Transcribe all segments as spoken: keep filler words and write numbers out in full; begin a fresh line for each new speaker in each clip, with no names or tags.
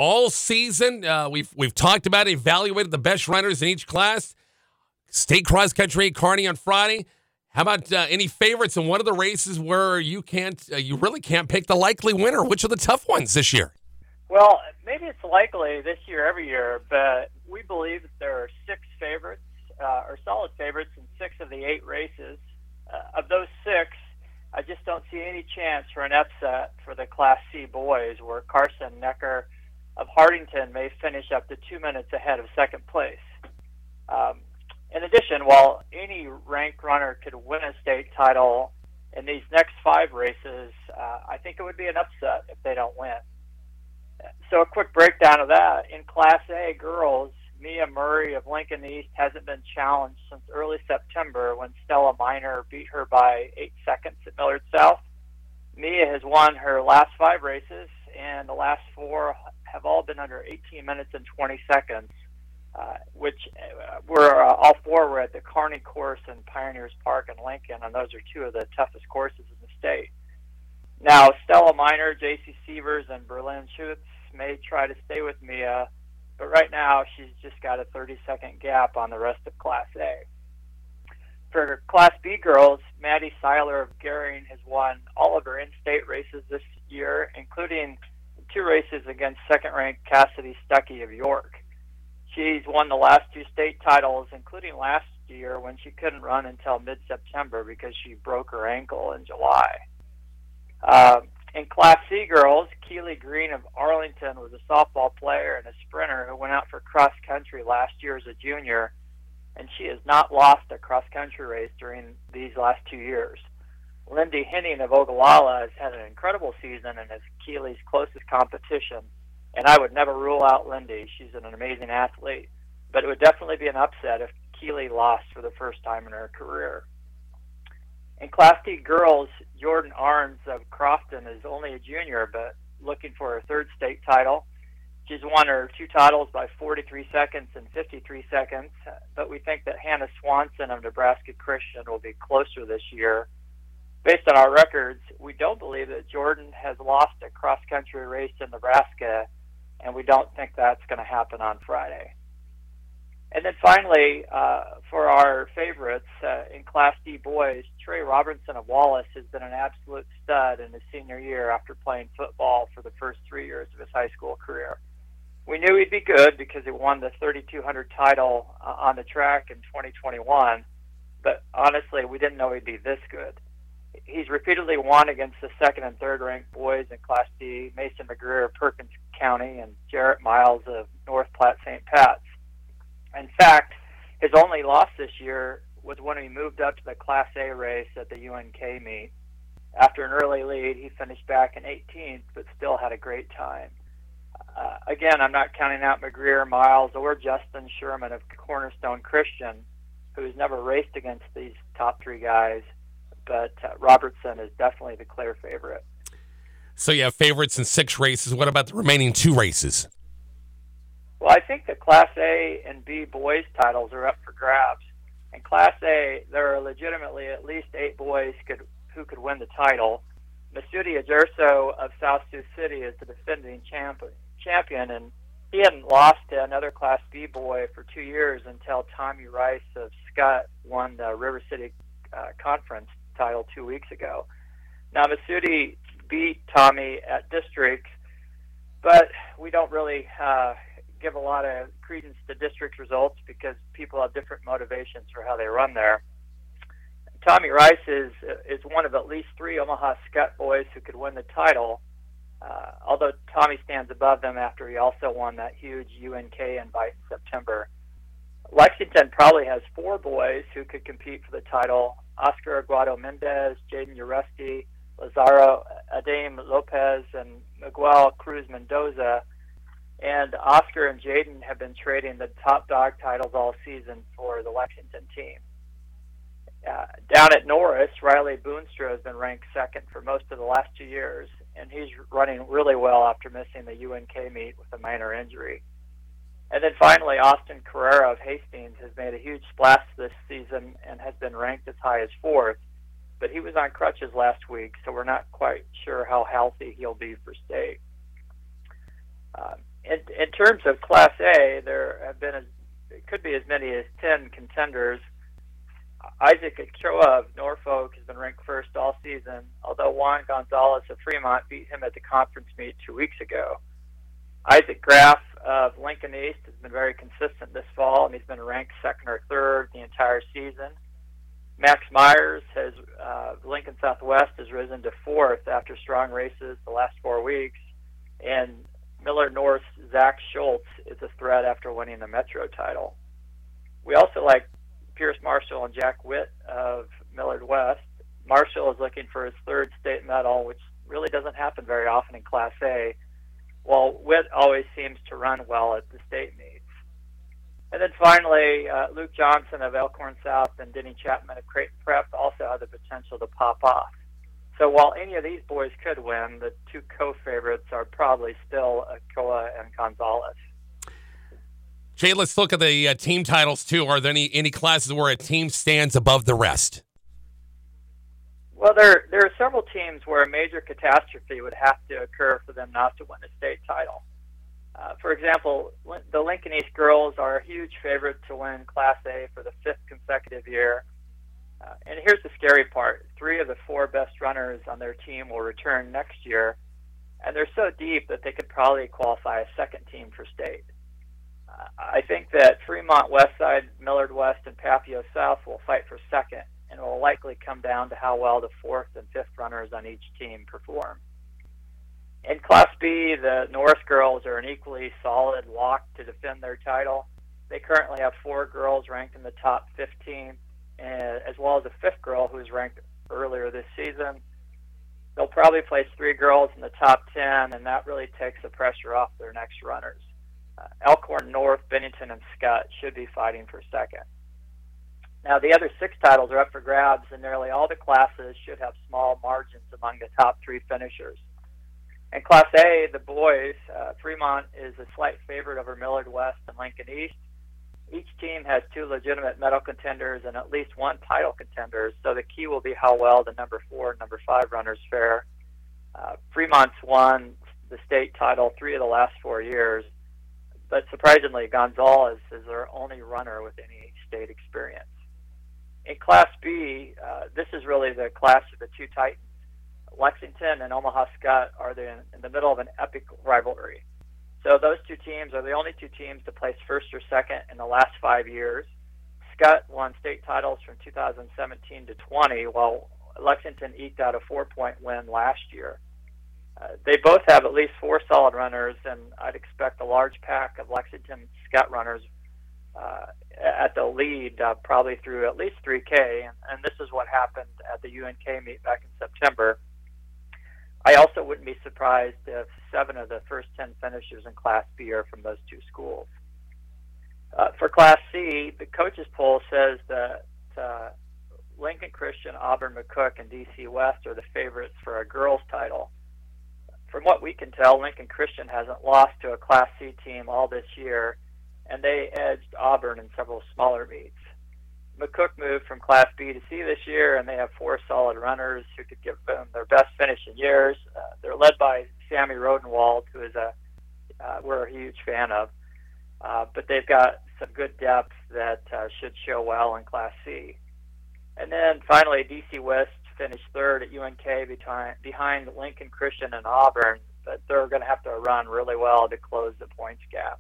all season. Uh, we've we've talked about it, evaluated the best runners in each class. State cross country at Kearney on Friday. How about uh, any favorites in one of the races where you can't, uh, you really can't pick the likely winner? Which are the tough ones this year?
Well, maybe it's likely this year every year, but we believe that there are six favorites, uh, or solid favorites in six of the eight races. Uh, of those six, I just don't see any chance for an upset for the Class C boys, where Carson Necker of Hartington may finish up to two minutes ahead of second place. Um, in addition, while any ranked runner could win a state title in these next five races, uh, I think it would be an upset if they don't win. So a quick breakdown of that. In Class A girls, Mia Murray of Lincoln East hasn't been challenged since early September when Stella Minor beat her by eight seconds at Millard South. Mia has won her last five races, and the last four have all been under eighteen minutes and twenty seconds, uh, which uh, were uh, all four were at the Kearney course in Pioneers Park in Lincoln, and those are two of the toughest courses in the state. Now, Stella Minor, J C Sievers, and Berlin Schutz may try to stay with Mia, but right now she's just got a thirty-second gap on the rest of Class A. For Class B girls, Maddie Seiler of Gering has won all of her in-state races this year, including two races against second-ranked Cassidy Stuckey of York. She's won the last two state titles, including last year when she couldn't run until mid-September because she broke her ankle in July. Uh, in Class C girls, Keely Green of Arlington was a softball player and a sprinter who went out for cross-country last year as a junior, and she has not lost a cross-country race during these last two years. Lindy Henning of Ogallala has had an incredible season and is Keely's closest competition, and I would never rule out Lindy. She's an amazing athlete, but it would definitely be an upset if Keely lost for the first time in her career. In Class D girls, Jordan Arns of Crofton is only a junior, but looking for her third state title. She's won her two titles by forty-three seconds and fifty-three seconds, but we think that Hannah Swanson of Nebraska Christian will be closer this year. Based on our records, we don't believe that Jordan has lost a cross-country race in Nebraska, and we don't think that's going to happen on Friday. And then finally, uh, for our favorites, uh, in Class D boys, Trey Robertson of Wallace has been an absolute stud in his senior year after playing football for the first three years of his high school career. We knew he'd be good because he won the thirty-two hundred title uh, on the track in twenty twenty-one, but honestly, we didn't know he'd be this good. He's repeatedly won against the second and third ranked boys in Class D, Mason McGreer of Perkins County and Jarrett Miles of North Platte Saint Pat's. In fact, his only loss this year was when he moved up to the Class A race at the U N K meet. After an early lead, he finished back in eighteenth, but still had a great time. Uh, again, I'm not counting out McGreer, Miles, or Justin Sherman of Cornerstone Christian, who has never raced against these top three guys, but uh, Robertson is definitely the clear favorite.
So you have favorites in six races. What about the remaining two races?
Well, I think the Class A and B boys titles are up for grabs. In Class A, there are legitimately at least eight boys could, who could win the title. Masudi Ajerso of South Sioux City is the defending champ, champion, and he hadn't lost to another Class B boy for two years until Tommy Rice of Scott won the River City uh, Conference title two weeks ago. Now, Masudi beat Tommy at district, but we don't really uh, give a lot of credence to district results because people have different motivations for how they run there. Tommy Rice is is one of at least three Omaha Scott boys who could win the title, uh, although Tommy stands above them after he also won that huge U N K invite in September. Lexington probably has four boys who could compete for the title: Oscar Aguado Mendez, Jaden Uresti, Lazaro Adame Lopez, and Miguel Cruz Mendoza. And Oscar and Jaden have been trading the top dog titles all season for the Lexington team. Uh, down at Norris, Riley Boonstra has been ranked second for most of the last two years, and he's running really well after missing the U N K meet with a minor injury. And then finally, Austin Carrera of Hastings has made a huge splash this season and has been ranked as high as fourth, but he was on crutches last week, so we're not quite sure how healthy he'll be for state. Uh, in, in terms of Class A, there have been, a, it could be as many as ten contenders. Isaac Ochoa of Norfolk has been ranked first all season, although Juan Gonzalez of Fremont beat him at the conference meet two weeks ago. Isaac Graff of Lincoln East has been very consistent this fall, and he's been ranked second or third the entire season. Max Myers has uh, Lincoln Southwest has risen to fourth after strong races the last four weeks, and Millard North's Zach Schultz is a threat after winning the Metro title. We also like Pierce Marshall and Jack Witt of Millard West. Marshall is looking for his third state medal, which really doesn't happen very often in Class A, while Witt always seems to run well at the state meets. And then finally, uh, Luke Johnson of Elkhorn South and Denny Chapman of Creighton Prep also have the potential to pop off. So while any of these boys could win, the two co-favorites are probably still Ochoa and Gonzalez.
Jay, let's look at the uh, team titles, too. Are there any, any classes where a team stands above the rest?
Well, there, there are several teams where a major catastrophe would have to occur for them not to win a state title. Uh, for example, the Lincoln East girls are a huge favorite to win Class A for the fifth consecutive year. Uh, and here's the scary part. Three of the four best runners on their team will return next year, and they're so deep that they could probably qualify a second team for state. Uh, I think that Fremont Westside, Millard West, and Papio South will fight for second, and it will likely come down to how well the fourth and fifth runners on each team perform. In Class B, the Norris girls are an equally solid lock to defend their title. They currently have four girls ranked in the top fifteen, as well as a fifth girl who was ranked earlier this season. They'll probably place three girls in the top ten, and that really takes the pressure off their next runners. Uh, Elkhorn North, Bennington, and Scott should be fighting for second. Now, the other six titles are up for grabs, and nearly all the classes should have small margins among the top three finishers. In Class A, the boys, uh, Fremont is a slight favorite over Millard West and Lincoln East. Each team has two legitimate medal contenders and at least one title contender, so the key will be how well the number four and number five runners fare. Uh, Fremont's won the state title three of the last four years, but surprisingly, Gonzalez is their only runner with any state experience. In Class B, uh, this is really the class of the two titans. Lexington and Omaha Scott are the, in the middle of an epic rivalry. So those two teams are the only two teams to place first or second in the last five years. Scott won state titles from two thousand seventeen to twenty, while Lexington eked out a four-point win last year. Uh, they both have at least four solid runners, and I'd expect a large pack of Lexington Scott runners uh, at the lead, uh, probably through at least three K, and, and this is what happened at the U N K meet back in September. I also wouldn't be surprised if seven of the first ten finishers in Class B are from those two schools. Uh, for Class C, the coaches poll says that uh, Lincoln Christian, Auburn McCook, and D C West are the favorites for a girls' title. From what we can tell, Lincoln Christian hasn't lost to a Class C team all this year, and they edged Auburn in several smaller meets. McCook moved from Class B to C this year, and they have four solid runners who could give them their best finish in years. Uh, they're led by Sammy Rodenwald, who is a uh, we're a huge fan of. Uh, but they've got some good depth that uh, should show well in Class C. And then finally, D C West finished third at U N K behind, behind Lincoln Christian and Auburn, but they're going to have to run really well to close the points gap.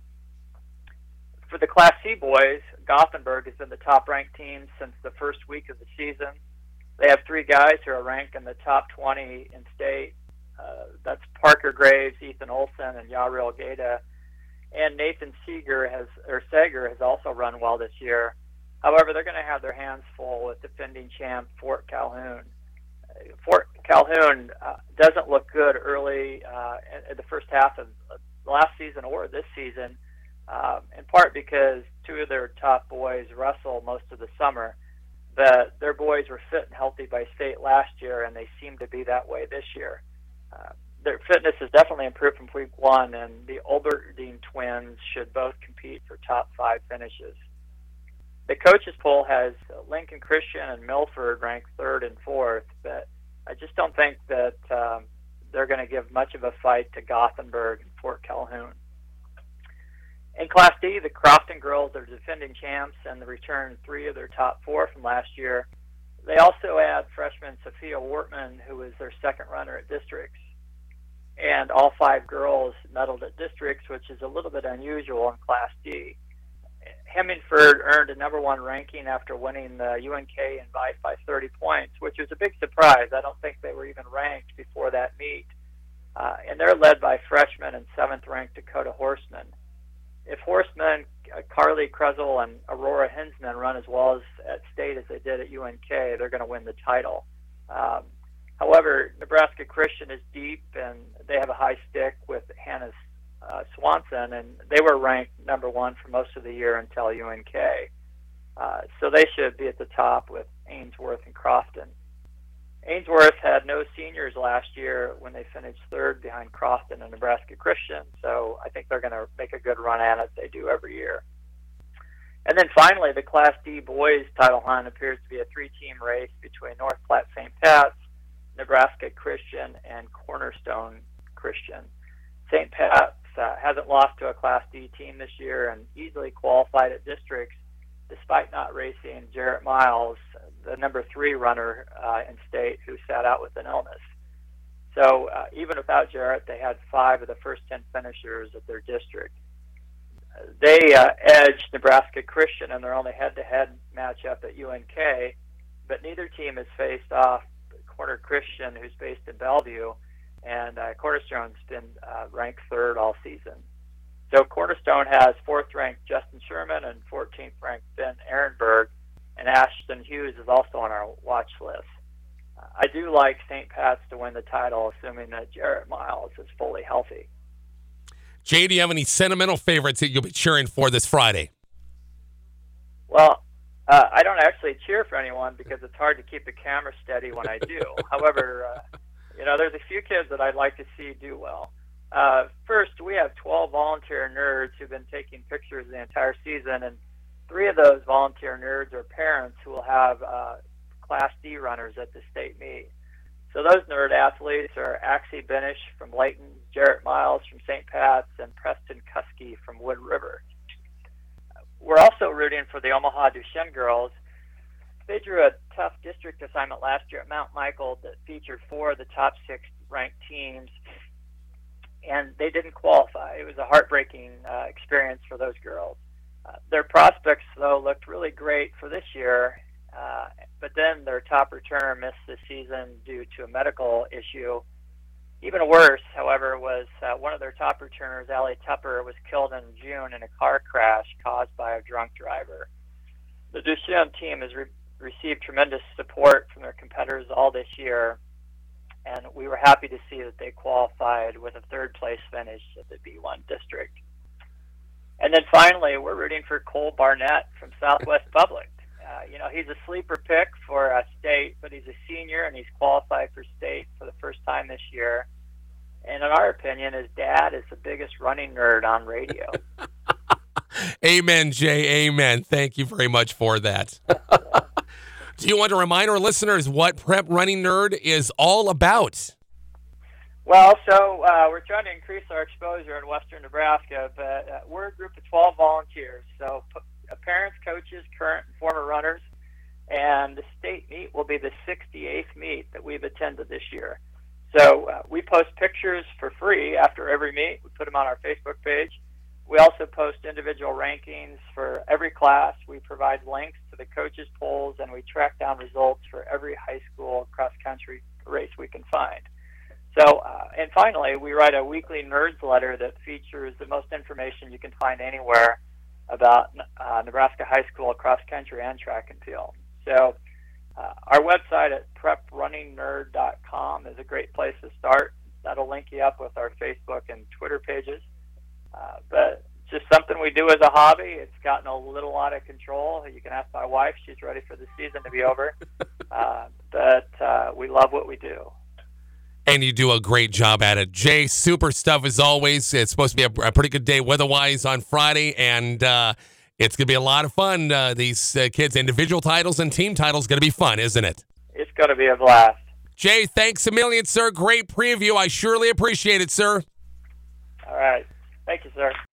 For the Class C boys, Gothenburg has been the top-ranked team since the first week of the season. They have three guys who are ranked in the top twenty in state. Uh, that's Parker Graves, Ethan Olson, and Yaril Gata. And Nathan Seeger has, or Sager has also run well this year. However, they're going to have their hands full with defending champ Fort Calhoun. Uh, Fort Calhoun uh, doesn't look good early uh, in, in the first half of uh, last season or this season. Um, in part because two of their top boys wrestle most of the summer, but their boys were fit and healthy by state last year, and they seem to be that way this year. Uh, their fitness has definitely improved from week one, and the Olberdine twins should both compete for top five finishes. The coaches poll has Lincoln Christian and Milford ranked third and fourth, but I just don't think that um, they're going to give much of a fight to Gothenburg and Fort Calhoun. In Class D, the Crofton girls are defending champs and returned three of their top four from last year. They also add freshman Sophia Wortman, who was their second runner at districts. And all five girls medaled at districts, which is a little bit unusual in Class D. Hemingford earned a number one ranking after winning the U N K Invite by thirty points, which was a big surprise. I don't think they were even ranked before that meet. Uh, and they're led by freshman and seventh-ranked Dakota Horseman. If Horseman, uh, Carly Krezel, and Aurora Hinsman run as well as at state as they did at U N K, they're going to win the title. Um, however, Nebraska Christian is deep, and they have a high stick with Hannah uh, Swanson, and they were ranked number one for most of the year until U N K. Uh, so they should be at the top with Ainsworth and Crofton. Ainsworth had no seniors last year when they finished third behind Crofton and Nebraska Christian, so I think they're going to make a good run at it. They do every year. And then finally, the Class D boys title hunt appears to be a three-team race between North Platte Saint Pat's, Nebraska Christian, and Cornerstone Christian. Saint Pat's uh, hasn't lost to a Class D team this year and easily qualified at districts despite not racing Jarrett Miles, the number three runner uh, in state who sat out with an illness. So uh, even without Jarrett, they had five of the first ten finishers at their district. They uh, edged Nebraska Christian in their only head-to-head matchup at U N K, but neither team has faced off Corner Christian, who's based in Bellevue, and uh, Cornerstone's been uh, ranked third all season. So Cornerstone has fourth-ranked Justin Sherman and fourteenth-ranked Ben Ehrenberg, and Ashton Hughes is also on our watch list. Uh, I do like Saint Pat's to win the title, assuming that Jarrett Miles is fully healthy.
Jay, do you have any sentimental favorites that you'll be cheering for this Friday?
Well, uh, I don't actually cheer for anyone because it's hard to keep the camera steady when I do. However, uh, you know, there's a few kids that I'd like to see do well. Uh, first, we have twelve volunteer nerds who've been taking pictures the entire season, and three of those volunteer nerds are parents who will have uh, Class D runners at the state meet. So those nerd athletes are Axie Benish from Layton, Jarrett Miles from Saint Pat's, and Preston Kuski from Wood River. We're also rooting for the Omaha Duchenne girls. They drew a tough district assignment last year at Mount Michael that featured four of the top six ranked teams, and they didn't qualify. It was a heartbreaking uh, experience for those girls. Uh, their prospects, though, looked really great for this year, uh, but then their top returner missed the season due to a medical issue. Even worse, however, was uh, one of their top returners, Allie Tupper, was killed in June in a car crash caused by a drunk driver. The Duchenne team has re- received tremendous support from their competitors all this year, and we were happy to see that they qualified with a third-place finish at the B one district. And then finally, we're rooting for Cole Barnett from Southwest Public. Uh, you know, he's a sleeper pick for uh, state, but he's a senior, and he's qualified for state for the first time this year. And in our opinion, his dad is the biggest running nerd on radio.
Amen, Jay. Amen. Thank you very much for that. Do you want to remind our listeners what Prep Running Nerd is all about?
Well, so uh, we're trying to increase our exposure in western Nebraska, but uh, we're a group of twelve volunteers. So p- parents, coaches, current and former runners, and the state meet will be the sixty-eighth meet that we've attended this year. So uh, we post pictures for free after every meet. We put them on our Facebook page. We also post individual rankings for every class. We provide links to the coaches' polls, and we track down results for every high school cross-country race we can find. So, uh, and finally, we write a weekly Nerds letter that features the most information you can find anywhere about uh, Nebraska high school cross-country and track and field. So uh, our website at prep running nerd dot com is a great place to start. That'll link you up with our Facebook and Twitter pages. Uh, but it's just something we do as a hobby. It's gotten a little out of control. You can ask my wife. She's ready for the season to be over. Uh, but uh, we love what we do.
And you do a great job at it. Jay, super stuff as always. It's supposed to be a, a pretty good day weather-wise on Friday, and uh, it's going to be a lot of fun. Uh, these uh, kids' individual titles and team titles going to be fun, isn't it?
It's going to be a blast.
Jay, thanks a million, sir. Great preview. I surely appreciate it, sir.
All right. Thank you, sir.